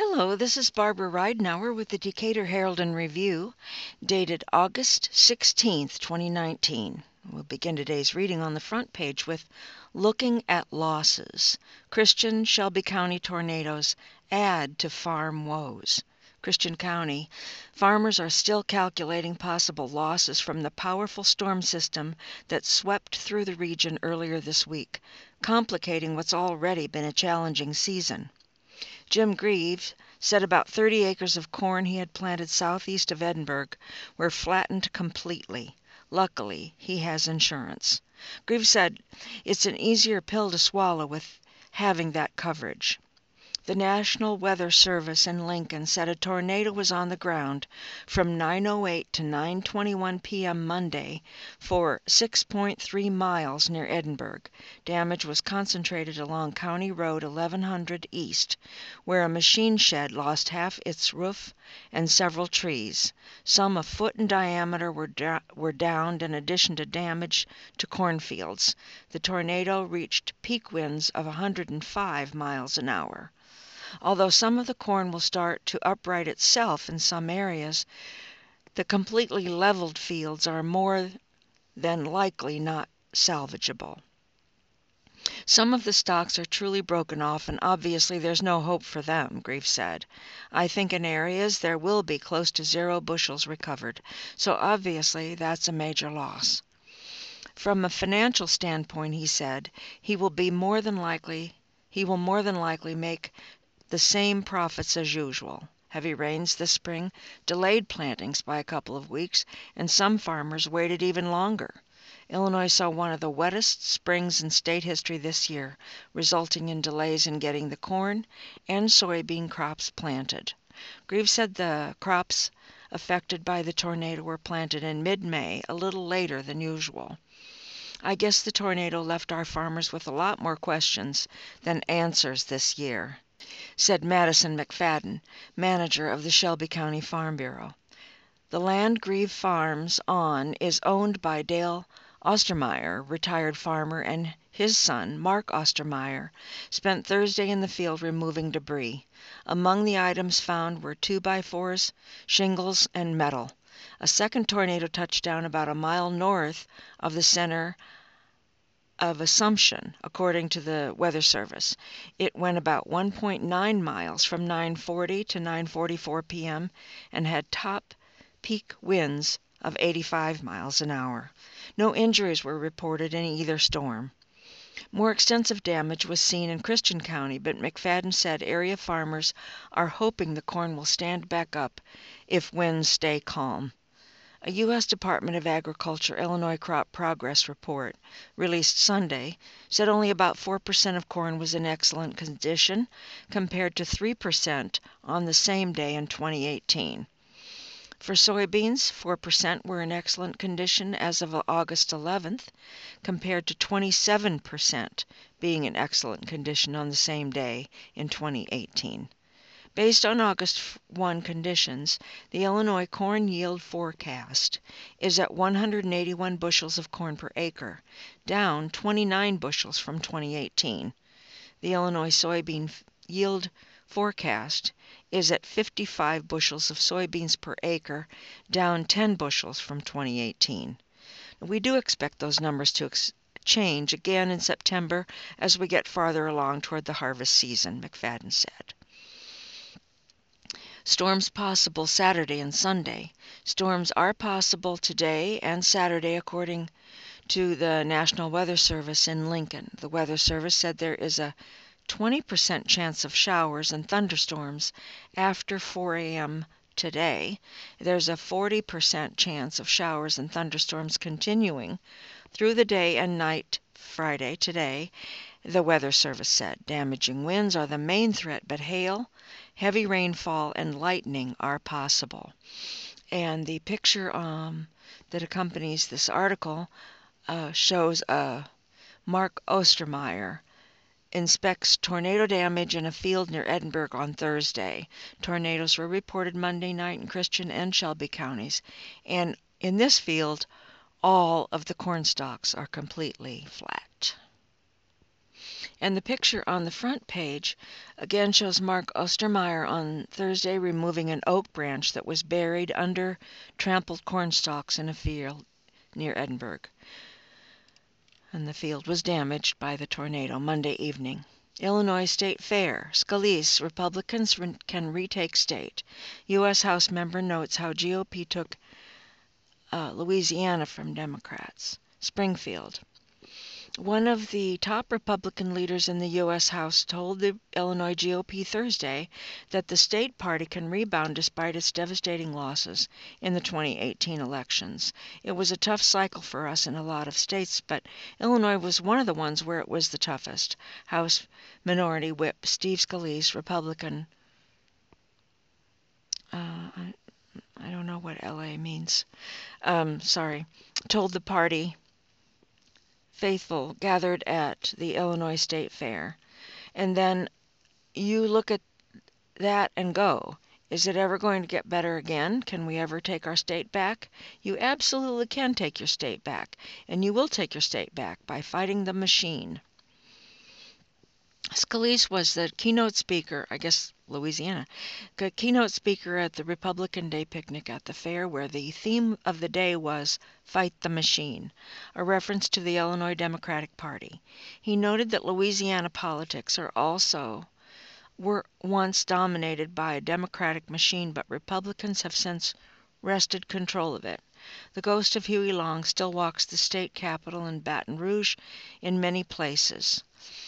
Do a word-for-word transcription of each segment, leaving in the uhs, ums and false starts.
Hello, this is Barbara Ridenour with the Decatur Herald and Review, dated August sixteenth, twenty nineteen. We'll begin today's reading on the front page with Looking at Losses. Christian Shelby County tornadoes add to farm woes. Christian County, farmers are still calculating possible losses from the powerful storm system that swept through the region earlier this week, complicating what's already been a challenging season. Jim Greaves said about thirty acres of corn he had planted southeast of Edinburgh were flattened completely. Luckily, he has insurance. Greaves said it's an easier pill to swallow with having that coverage. The National Weather Service in Lincoln said a tornado was on the ground from nine oh eight to nine twenty-one p m Monday for six point three miles near Edinburgh. Damage was concentrated along County Road eleven hundred East, where a machine shed lost half its roof and several trees. Some a foot in diameter were, da- were downed in addition to damage to cornfields. The tornado reached peak winds of one hundred five miles an hour. Although some of the corn will start to upright itself in some areas, the completely leveled fields are more than likely not salvageable. Some of the stalks are truly broken off, and obviously there's no hope for them, Greaves said. I think in areas there will be close to zero bushels recovered, so obviously that's a major loss. From a financial standpoint, he said, he will be more than likely he will more than likely make the same profits as usual. Heavy rains this spring delayed plantings by a couple of weeks, and some farmers waited even longer. Illinois saw one of the wettest springs in state history this year, resulting in delays in getting the corn and soybean crops planted. Greaves said the crops affected by the tornado were planted in mid-May, a little later than usual. I guess the tornado left our farmers with a lot more questions than answers this year, said Madison McFadden, manager of the Shelby County Farm Bureau. The land Greaves farms on is owned by Dale Ostermeyer, retired farmer, and his son, Mark Ostermeyer, spent Thursday in the field removing debris. Among the items found were two by fours, shingles, and metal. A second tornado touched down about a mile north of the center of Assumption, according to the Weather Service. It went about one point nine miles from nine forty to nine forty-four p m and had top peak winds of eighty-five miles an hour. No injuries were reported in either storm. More extensive damage was seen in Christian County, but McFadden said area farmers are hoping the corn will stand back up if winds stay calm. A U S Department of Agriculture Illinois Crop Progress report, released Sunday, said only about four percent of corn was in excellent condition, compared to three percent on the same day in twenty eighteen. For soybeans, four percent were in excellent condition as of August eleventh, compared to twenty-seven percent being in excellent condition on the same day in twenty eighteen. Based on August first conditions, the Illinois corn yield forecast is at one hundred eighty-one bushels of corn per acre, down twenty-nine bushels from twenty eighteen. The Illinois soybean yield forecast is at fifty-five bushels of soybeans per acre, down ten bushels from twenty eighteen. We do expect those numbers to ex- change again in September as we get farther along toward the harvest season, McFadden said. Storms possible Saturday and Sunday. Storms are possible today and Saturday, according to the National Weather Service in Lincoln. The Weather Service said there is a twenty percent chance of showers and thunderstorms after four a m today. There's a forty percent chance of showers and thunderstorms continuing through the day and night Friday today, the Weather Service said. Damaging winds are the main threat, but hail, heavy rainfall, and lightning are possible. And the picture um, that accompanies this article uh, shows uh, Mark Ostermeyer inspects tornado damage in a field near Edinburgh on Thursday. Tornadoes were reported Monday night in Christian and Shelby counties, and in this field, all of the corn stalks are completely flat. And the picture on the front page again shows Mark Ostermeyer on Thursday removing an oak branch that was buried under trampled corn stalks in a field near Edinburgh. And the field was damaged by the tornado Monday evening. Illinois State Fair. Scalise, Republicans re- can retake state. U S House member notes how G O P took uh, Louisiana from Democrats. Springfield. One of the top Republican leaders in the U S House told the Illinois G O P Thursday that the state party can rebound despite its devastating losses in the twenty eighteen elections. It was a tough cycle for us in a lot of states, but Illinois was one of the ones where it was the toughest. House Minority Whip Steve Scalise, Republican, uh, I, I don't know what L A means, um, sorry, told the party faithful gathered at the Illinois State Fair. And then you look at that and go, is it ever going to get better again? Can we ever take our state back? You absolutely can take your state back, and you will take your state back by fighting the machine. Scalise was the keynote speaker, I guess Louisiana, the keynote speaker at the Republican Day picnic at the fair, where the theme of the day was Fight the Machine, a reference to the Illinois Democratic Party. He noted that Louisiana politics are also were once dominated by a Democratic machine, but Republicans have since wrested control of it. The ghost of Huey Long still walks the state capitol in Baton Rouge in many places.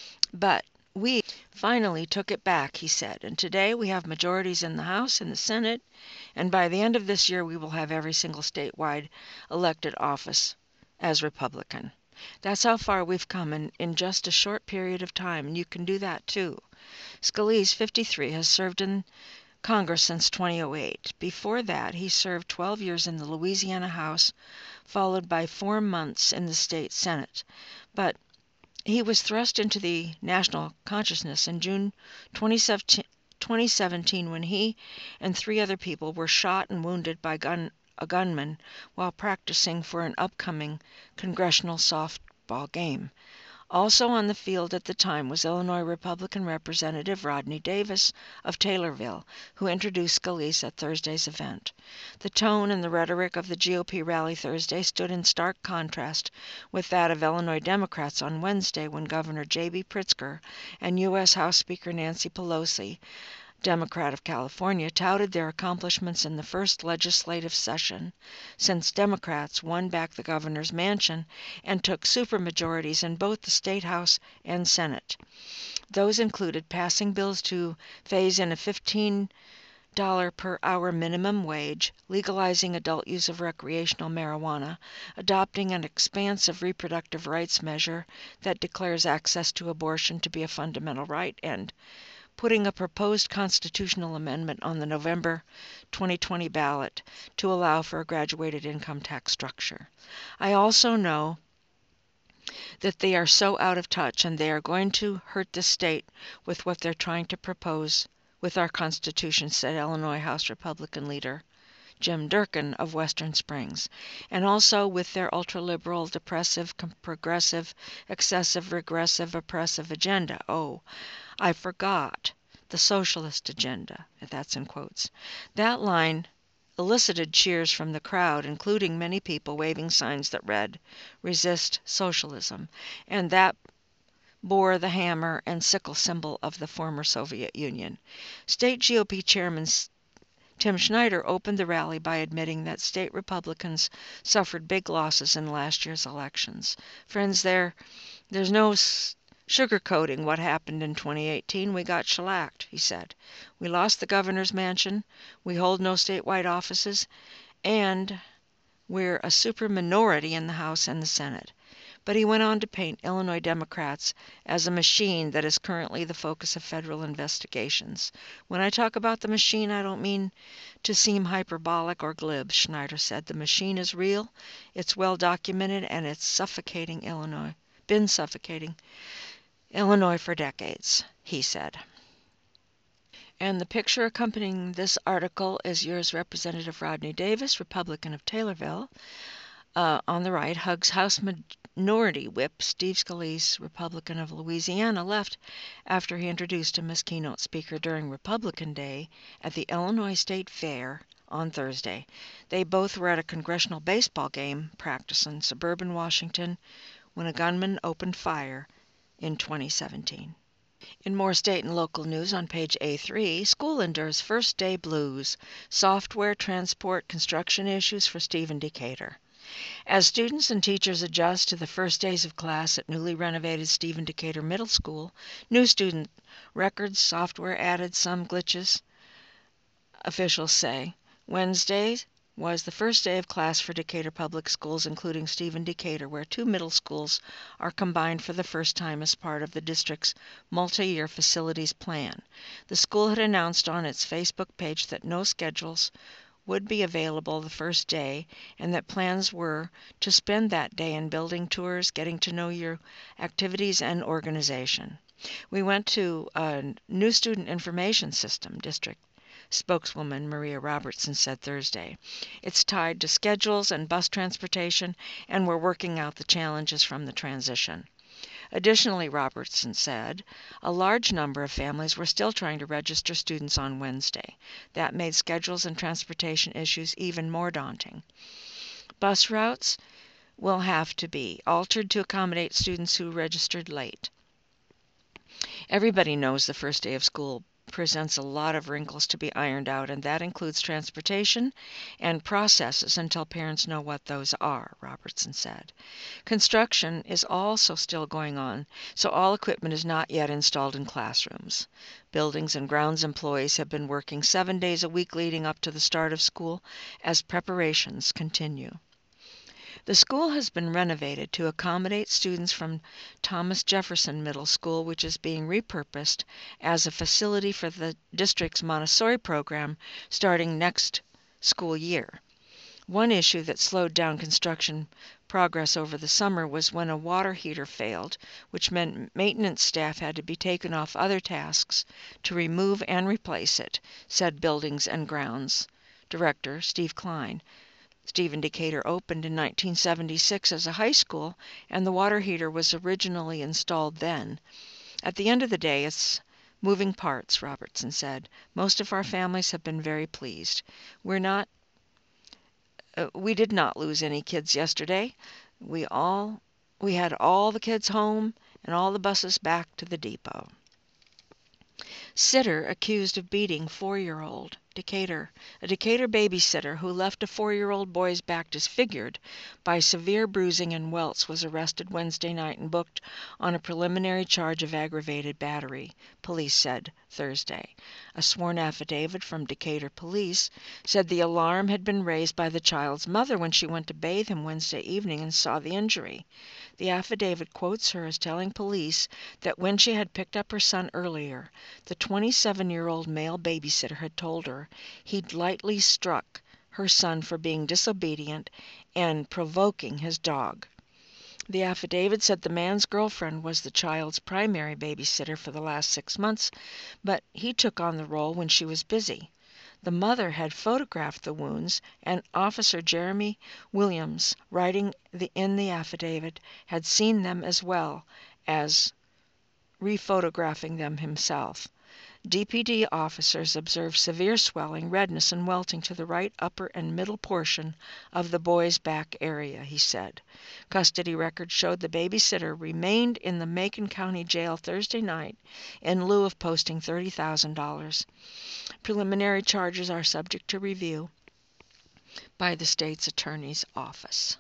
But we finally took it back, he said, and today we have majorities in the House and the Senate, and by the end of this year we will have every single statewide elected office as Republican. That's how far we've come in, in just a short period of time, and you can do that too. Scalise, fifty-three, has served in Congress since two thousand eight. Before that, he served twelve years in the Louisiana House, followed by four months in the state Senate. But he was thrust into the national consciousness in June twenty seventeen when he and three other people were shot and wounded by gun, a gunman while practicing for an upcoming congressional softball game. Also on the field at the time was Illinois Republican Representative Rodney Davis of Taylorville, who introduced Scalise at Thursday's event. The tone and the rhetoric of the G O P rally Thursday stood in stark contrast with that of Illinois Democrats on Wednesday when Governor J B Pritzker and U S House Speaker Nancy Pelosi, Democrat of California, touted their accomplishments in the first legislative session since Democrats won back the governor's mansion and took supermajorities in both the State House and Senate. Those included passing bills to phase in a fifteen dollars per hour minimum wage, legalizing adult use of recreational marijuana, adopting an expansive reproductive rights measure that declares access to abortion to be a fundamental right, and putting a proposed constitutional amendment on the November twenty twenty ballot to allow for a graduated income tax structure. I also know that they are so out of touch and they are going to hurt the state with what they're trying to propose with our Constitution, said Illinois House Republican leader Jim Durkin of Western Springs, and also with their ultra-liberal, depressive, progressive, excessive, regressive, oppressive agenda. Oh, I forgot the socialist agenda, if that's in quotes. That line elicited cheers from the crowd, including many people waving signs that read, "Resist Socialism," and that bore the hammer and sickle symbol of the former Soviet Union. State G O P Chairman Tim Schneider opened the rally by admitting that state Republicans suffered big losses in last year's elections. Friends, there, there's no sugarcoating what happened in twenty eighteen. We got shellacked, he said. We lost the governor's mansion, we hold no statewide offices, and we're a super minority in the House and the Senate. But he went on to paint Illinois Democrats as a machine that is currently the focus of federal investigations. When I talk about the machine, I don't mean to seem hyperbolic or glib, Schneider said. The machine is real, it's well documented, and it's suffocating Illinois, been suffocating Illinois for decades, he said. And the picture accompanying this article is yours, Representative Rodney Davis, Republican of Taylorville. uh, on the right, hugs House Minority Whip Steve Scalise, Republican of Louisiana, left after he introduced him as keynote speaker during Republican Day at the Illinois State Fair on Thursday. They both were at a congressional baseball game practice in suburban Washington when a gunman opened fire in twenty seventeen. In more state and local news on page A three, school endures first day blues, software, transport, construction issues for Stephen Decatur. As students and teachers adjust to the first days of class at newly renovated Stephen Decatur Middle School, new student records, software added, some glitches, officials say. Wednesday was the first day of class for Decatur Public Schools, including Stephen Decatur, where two middle schools are combined for the first time as part of the district's multi-year facilities plan. The school had announced on its Facebook page that no schedules would be available the first day, and that plans were to spend that day in building tours, getting to know your activities and organization. We went to a new student information system, district spokeswoman Maria Robertson said Thursday. It's tied to schedules and bus transportation, and we're working out the challenges from the transition. Additionally, Robertson said, a large number of families were still trying to register students on Wednesday. That made schedules and transportation issues even more daunting. Bus routes will have to be altered to accommodate students who registered late. Everybody knows the first day of school presents a lot of wrinkles to be ironed out, and that includes transportation and processes until parents know what those are, Robertson said. Construction is also still going on, so all equipment is not yet installed in classrooms. Buildings and grounds employees have been working seven days a week leading up to the start of school as preparations continue. The school has been renovated to accommodate students from Thomas Jefferson Middle School, which is being repurposed as a facility for the district's Montessori program starting next school year. One issue that slowed down construction progress over the summer was when a water heater failed, which meant maintenance staff had to be taken off other tasks to remove and replace it, said Buildings and Grounds Director Steve Klein. Stephen Decatur opened in nineteen seventy-six as a high school, and the water heater was originally installed then. At the end of the day, it's moving parts, Robertson said. Most of our families have been very pleased. We're not, uh, we did not lose any kids yesterday. We all, we had all the kids home and all the buses back to the depot. Sitter accused of beating four-year-old. Decatur. A Decatur babysitter who left a four-year-old boy's back disfigured by severe bruising and welts was arrested Wednesday night and booked on a preliminary charge of aggravated battery, police said Thursday. A sworn affidavit from Decatur police said the alarm had been raised by the child's mother when she went to bathe him Wednesday evening and saw the injury. The affidavit quotes her as telling police that when she had picked up her son earlier, the twenty-seven-year-old male babysitter had told her he'd lightly struck her son for being disobedient and provoking his dog. The affidavit said the man's girlfriend was the child's primary babysitter for the last six months, but he took on the role when she was busy. The mother had photographed the wounds, and Officer Jeremy Williams, writing the, in the affidavit, had seen them as well as rephotographing them himself. D P D officers observed severe swelling, redness, and welting to the right upper and middle portion of the boy's back area, he said. Custody records showed the babysitter remained in the Macon County Jail Thursday night in lieu of posting thirty thousand dollars. Preliminary charges are subject to review by the state's attorney's office.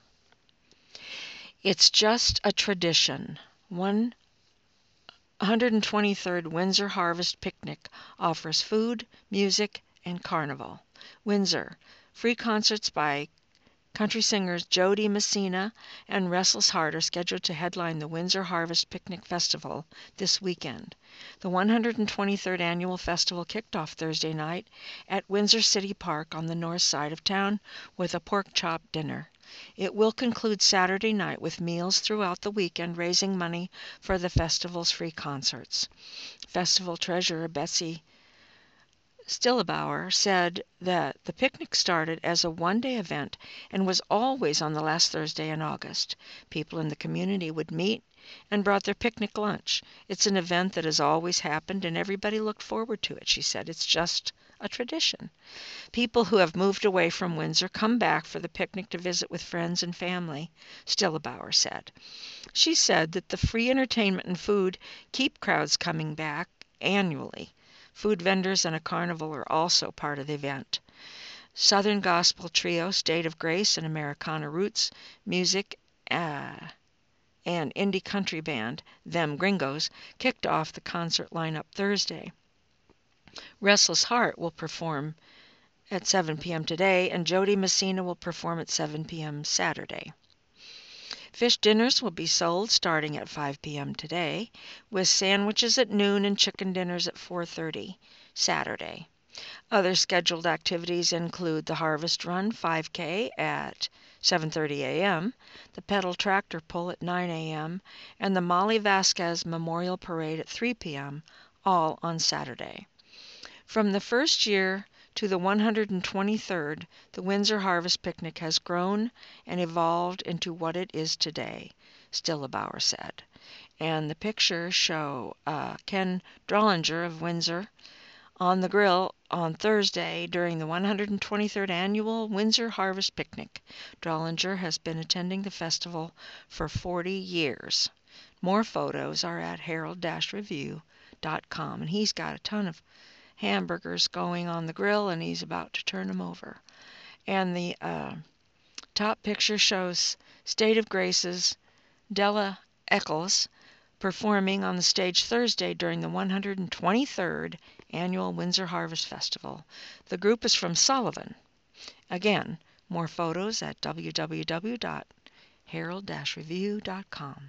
It's just a tradition. One one hundred twenty-third Windsor Harvest Picnic offers food, music, and carnival. Windsor. Free concerts by country singers Jody Messina and Restless Heart are scheduled to headline the Windsor Harvest Picnic Festival this weekend. The one hundred twenty-third annual festival kicked off Thursday night at Windsor City Park on the north side of town with a pork chop dinner. It will conclude Saturday night with meals throughout the weekend, raising money for the festival's free concerts. Festival treasurer Betsy Stillebauer said that the picnic started as a one-day event and was always on the last Thursday in August. People in the community would meet and brought their picnic lunch. It's an event that has always happened and everybody looked forward to it, she said. It's just a tradition. People who have moved away from Windsor come back for the picnic to visit with friends and family, Stillebauer said. She said that the free entertainment and food keep crowds coming back annually. Food vendors and a carnival are also part of the event. Southern Gospel Trio, State of Grace, and Americana Roots Music uh, and indie country band, Them Gringos, kicked off the concert lineup Thursday. Restless Heart will perform at seven p.m. today, and Jody Messina will perform at seven p.m. Saturday. Fish dinners will be sold starting at five p.m. today, with sandwiches at noon and chicken dinners at four thirty Saturday. Other scheduled activities include the Harvest Run five K at seven thirty a.m., the Pedal Tractor Pull at nine a.m., and the Molly Vasquez Memorial Parade at three p.m., all on Saturday. From the first year to the one hundred twenty-third, the Windsor Harvest Picnic has grown and evolved into what it is today, Stillebauer said. And the pictures show uh, Ken Drollinger of Windsor on the grill on Thursday during the one hundred twenty-third Annual Windsor Harvest Picnic. Drollinger has been attending the festival for forty years. More photos are at herald dash review dot com, and he's got a ton of hamburgers going on the grill, and he's about to turn them over. And the uh, top picture shows State of Grace's Della Eccles performing on the stage Thursday during the one hundred twenty-third Annual Windsor Harvest Festival. The group is from Sullivan. Again, more photos at w w w dot herald dash review dot com.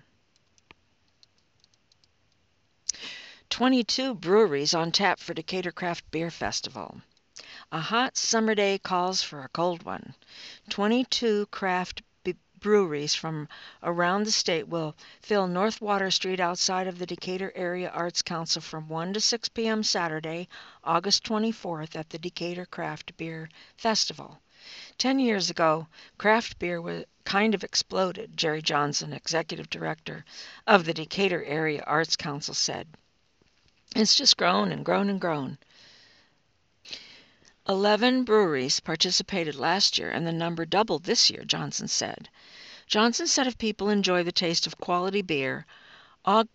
twenty-two breweries on tap for Decatur Craft Beer Festival. A hot summer day calls for a cold one. twenty-two craft b- breweries from around the state will fill North Water Street outside of the Decatur Area Arts Council from one to six p.m. Saturday, August twenty-fourth at the Decatur Craft Beer Festival. Ten years ago, craft beer was kind of exploded, Jerry Johnson, executive director of the Decatur Area Arts Council, said. It's just grown and grown and grown. Eleven breweries participated last year, and the number doubled this year, Johnson said. Johnson said if people enjoy the taste of quality beer, Og-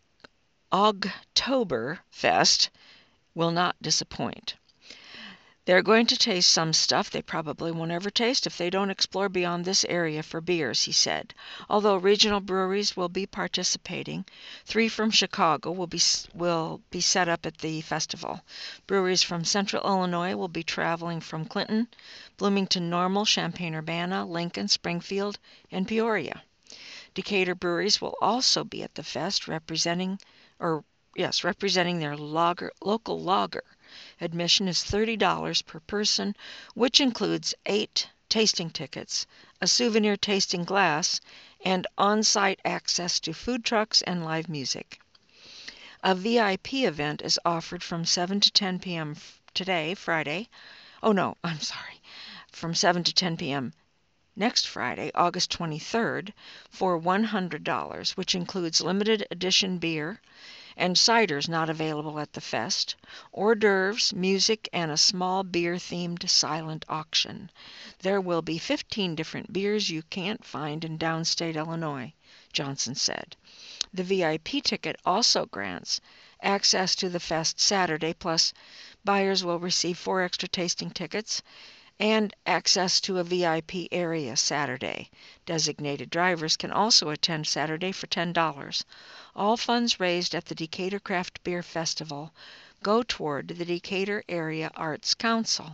Ogtoberfest will not disappoint. They're going to taste some stuff they probably won't ever taste if they don't explore beyond this area for beers, he said. Although regional breweries will be participating, three from Chicago will be will be set up at the festival. Breweries from Central Illinois will be traveling from Clinton, Bloomington Normal, Champaign-Urbana, Lincoln, Springfield, and Peoria. Decatur breweries will also be at the fest representing, or yes, representing their lager, local lager. Admission is thirty dollars per person, which includes eight tasting tickets, a souvenir tasting glass, and on-site access to food trucks and live music. A V I P event is offered from seven to ten p.m. today, Friday. Oh no, I'm sorry. From seven to ten p.m. next Friday, August twenty-third, for one hundred dollars, which includes limited edition beer and ciders not available at the fest, hors d'oeuvres, music, and a small beer-themed silent auction. There will be fifteen different beers you can't find in downstate Illinois, Johnson said. The V I P ticket also grants access to the fest Saturday, plus buyers will receive four extra tasting tickets and access to a V I P area Saturday. Designated drivers can also attend Saturday for ten dollars. All funds raised at the Decatur Craft Beer Festival go toward the Decatur Area Arts Council.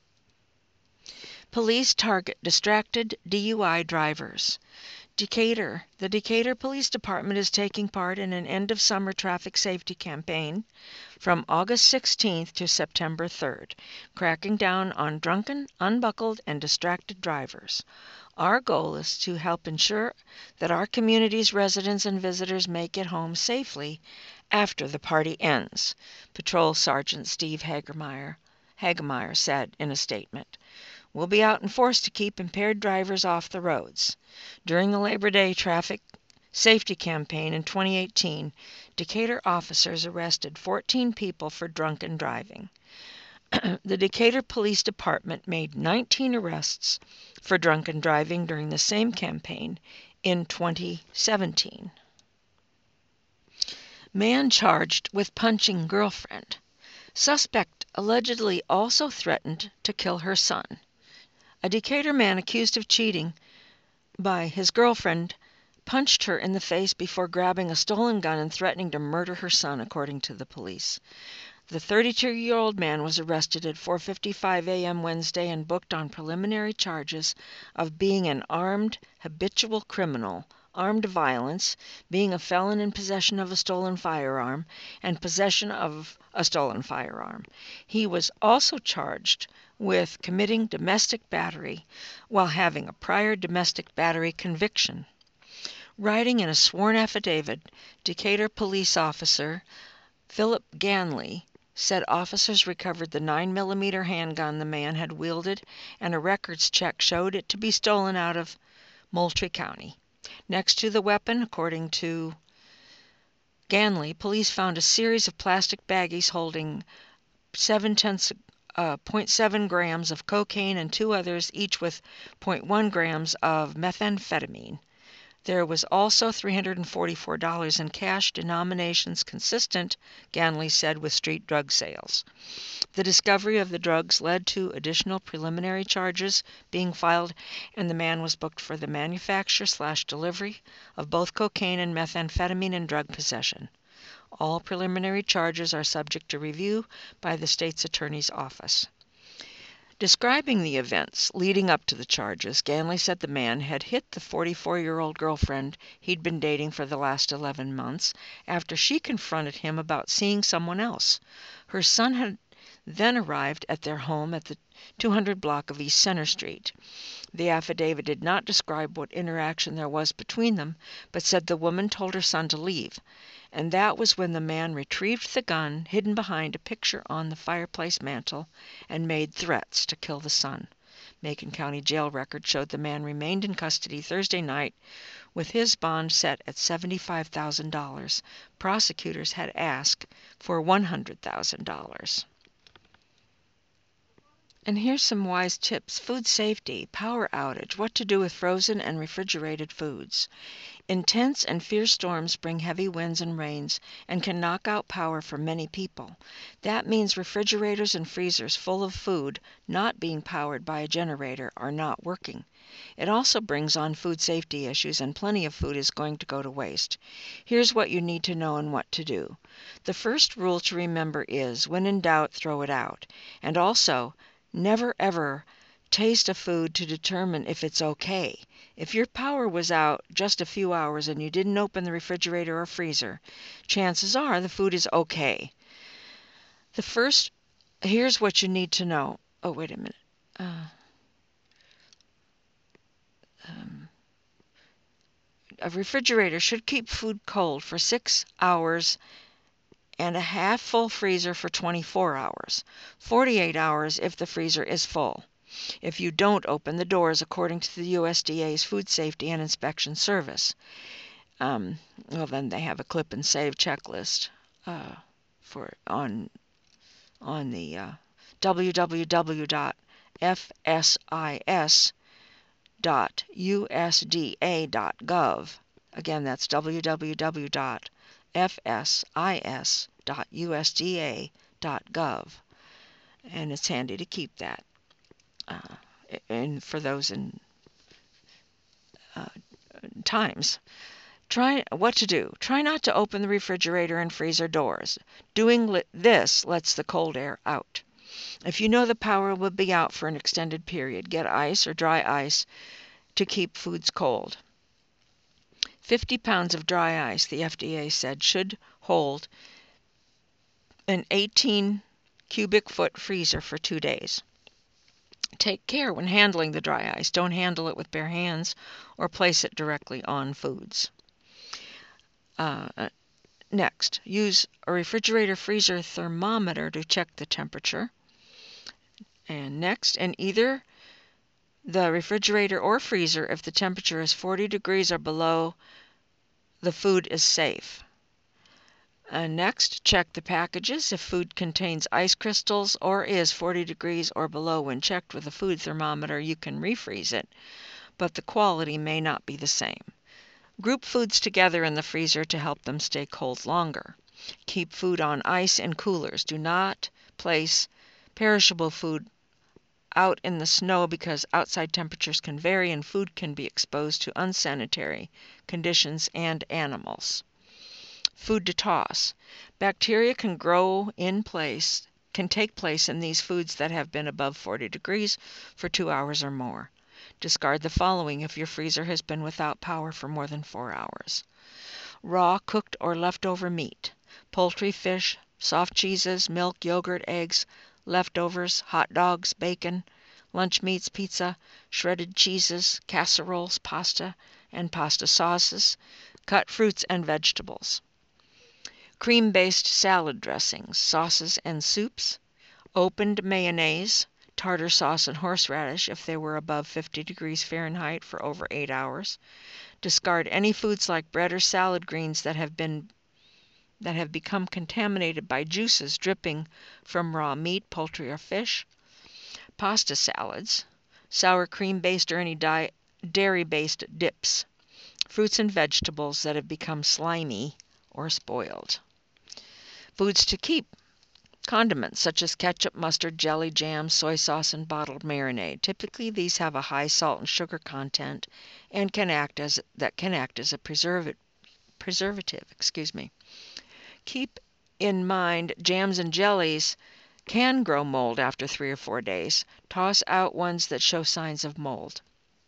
Police target distracted D U I drivers. Decatur. The Decatur Police Department is taking part in an end-of-summer traffic safety campaign from August sixteenth to September third, cracking down on drunken, unbuckled, and distracted drivers. Our goal is to help ensure that our community's residents and visitors make it home safely after the party ends, Patrol Sergeant Steve Hagermeyer, Hagemeyer said in a statement. We'll be out in force to keep impaired drivers off the roads. During the Labor Day traffic safety campaign in twenty eighteen, Decatur officers arrested fourteen people for drunken driving. The Decatur Police Department made nineteen arrests for drunken driving during the same campaign in twenty seventeen. Man charged with punching girlfriend. Suspect allegedly also threatened to kill her son. A Decatur man accused of cheating by his girlfriend punched her in the face before grabbing a stolen gun and threatening to murder her son, according to the police. The thirty-two-year-old man was arrested at four fifty-five a.m. Wednesday and booked on preliminary charges of being an armed habitual criminal, armed violence, being a felon in possession of a stolen firearm, and possession of a stolen firearm. He was also charged with committing domestic battery while having a prior domestic battery conviction. Writing in a sworn affidavit, Decatur police officer Philip Ganley said officers recovered the nine millimeter handgun the man had wielded, and a records check showed it to be stolen out of Moultrie County. Next to the weapon, according to Ganley, police found a series of plastic baggies holding seven tenths, uh, zero point seven grams of cocaine and two others, each with zero point one grams of methamphetamine. There was also three hundred forty-four dollars in cash, denominations consistent, Ganley said, with street drug sales. The discovery of the drugs led to additional preliminary charges being filed, and the man was booked for the manufacture slash delivery of both cocaine and methamphetamine and drug possession. All preliminary charges are subject to review by the state's attorney's office. Describing the events leading up to the charges, Ganley said the man had hit the forty-four-year-old girlfriend he'd been dating for the last eleven months after she confronted him about seeing someone else. Her son had then arrived at their home at the two hundred block of East Center Street. The affidavit did not describe what interaction there was between them, but said the woman told her son to leave, and that was when the man retrieved the gun hidden behind a picture on the fireplace mantel and made threats to kill the son. Macon County jail records showed the man remained in custody Thursday night with his bond set at seventy-five thousand dollars. Prosecutors had asked for one hundred thousand dollars. And here's some wise tips. Food safety, power outage, what to do with frozen and refrigerated foods. Intense and fierce storms bring heavy winds and rains and can knock out power for many people. That means refrigerators and freezers full of food not being powered by a generator are not working. It also brings on food safety issues, and plenty of food is going to go to waste. Here's what you need to know and what to do. The first rule to remember is, when in doubt, throw it out. And also, never ever taste a food to determine if it's okay. If your power was out just a few hours and you didn't open the refrigerator or freezer, chances are the food is okay. The first, here's what you need to know. Oh, wait a minute. Uh, um, a refrigerator should keep food cold for six hours and a half full freezer for twenty-four hours, forty-eight hours if the freezer is full. If you don't open the doors according to the U S D A's Food Safety and Inspection Service, um, well then they have a clip and save checklist uh, for on on the uh, w w w dot f s i s dot u s d a dot gov. Again, that's w w w dot f s i s dot u s d a dot gov, and it's handy to keep that. Uh, and for those in uh, times, try what to do. Try not to open the refrigerator and freezer doors. Doing li- this lets the cold air out. If you know the power will be out for an extended period, get ice or dry ice to keep foods cold. fifty pounds of dry ice, the F D A said, should hold an eighteen cubic foot freezer for two days. Take care when handling the dry ice. Don't handle it with bare hands or place it directly on foods. Uh, next, use a refrigerator freezer thermometer to check the temperature. And next, in either the refrigerator or freezer, if the temperature is forty degrees or below, the food is safe. And next, check the packages. If food contains ice crystals or is forty degrees or below when checked with a food thermometer, you can refreeze it, but the quality may not be the same. Group foods together in the freezer to help them stay cold longer. Keep food on ice in coolers. Do not place perishable food out in the snow because outside temperatures can vary and food can be exposed to unsanitary conditions and animals. Food to toss. Bacteria can grow in place, can take place in these foods that have been above forty degrees for two hours or more. Discard the following if your freezer has been without power for more than four hours. Raw, cooked, or leftover meat. Poultry, fish, soft cheeses, milk, yogurt, eggs, leftovers, hot dogs, bacon, lunch meats, pizza, shredded cheeses, casseroles, pasta, and pasta sauces, cut fruits and vegetables. Cream-based salad dressings, sauces and soups, opened mayonnaise, tartar sauce and horseradish if they were above fifty degrees Fahrenheit for over eight hours. Discard any foods like bread or salad greens that have been that have become contaminated by juices dripping from raw meat, poultry, or fish. Pasta salads, sour cream-based or any dairy-based dips. Fruits and vegetables that have become slimy or spoiled. Foods to keep. Condiments such as ketchup, mustard, jelly, jam, soy sauce, and bottled marinade. Typically, these have a high salt and sugar content and can act as that can act as a preservative. Preservative, excuse me. Keep in mind, jams and jellies can grow mold after three or four days. Toss out ones that show signs of mold.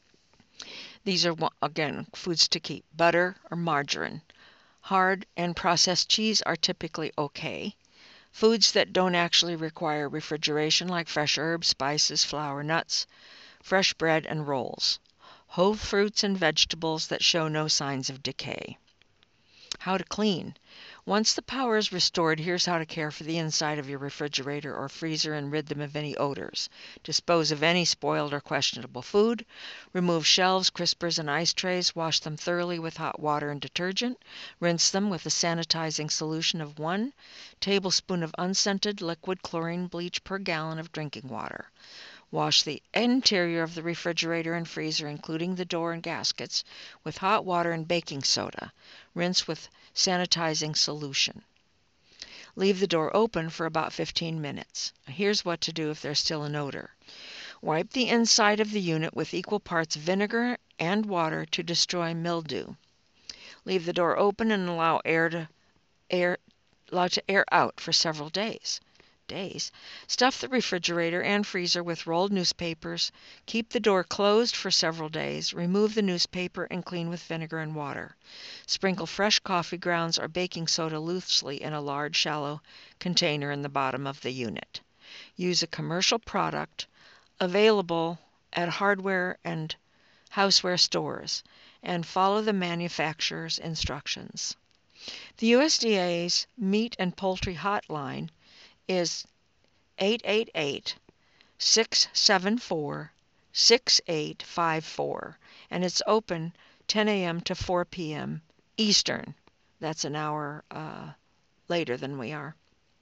These are, again, foods to keep. Butter or margarine. Hard and processed cheese are typically okay. Foods that don't actually require refrigeration, like fresh herbs, spices, flour, nuts, fresh bread, and rolls. Whole fruits and vegetables that show no signs of decay. How to clean. Once the power is restored, here's how to care for the inside of your refrigerator or freezer and rid them of any odors. Dispose of any spoiled or questionable food. Remove shelves, crispers, and ice trays. Wash them thoroughly with hot water and detergent. Rinse them with a sanitizing solution of one tablespoon of unscented liquid chlorine bleach per gallon of drinking water. Wash the interior of the refrigerator and freezer, including the door and gaskets, with hot water and baking soda. Rinse with sanitizing solution. Leave the door open for about fifteen minutes. Here's what to do if there's still an odor. Wipe the inside of the unit with equal parts vinegar and water to destroy mildew. Leave the door open and allow air to air allow to air out for several days. Days. Stuff the refrigerator and freezer with rolled newspapers. Keep the door closed for several days. Remove the newspaper and clean with vinegar and water. Sprinkle fresh coffee grounds or baking soda loosely in a large, shallow container in the bottom of the unit. Use a commercial product available at hardware and houseware stores and follow the manufacturer's instructions. The U S D A's Meat and Poultry Hotline is eight eight eight, six seven four, six eight five four, and it's open ten a m to four p m Eastern. That's an hour uh, later than we are.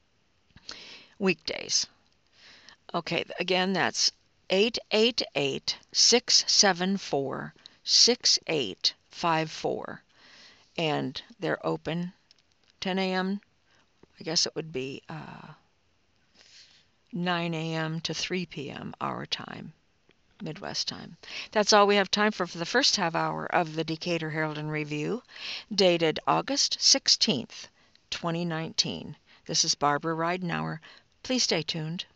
Weekdays. Okay, again, that's eight eight eight, six seven four, six eight five four, and they're open ten a m I guess it would be uh, nine a m to three p m our time, Midwest time. That's all we have time for for the first half hour of the Decatur Herald and Review, dated August sixteenth, twenty nineteen. This is Barbara Ridenour. Please stay tuned.